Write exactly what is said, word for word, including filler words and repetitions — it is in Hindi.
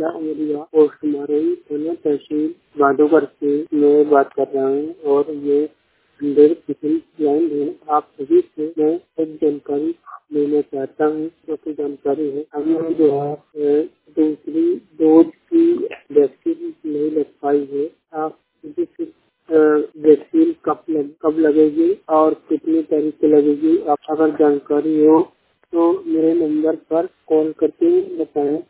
जिला उमरिया पोस्ट मारोई थाना तहसील भादोगर से मैं बात कर रहा हूँ और ये हंड्रेड परसेंट लाइन है। आप सभी से मैं एक जानकारी लेना चाहता हूँ जो कि जानकारी है हमें जो है अ, दूसरी डोज की वैक्सीन नहीं लग पाई है। आप सभी से अ, वैक्सीन कब लग, कब लगेगी और कितनी तारीख को लगेगी, आप अगर जानकारी हो तो मेरे नंबर पर कॉल करके बताएं।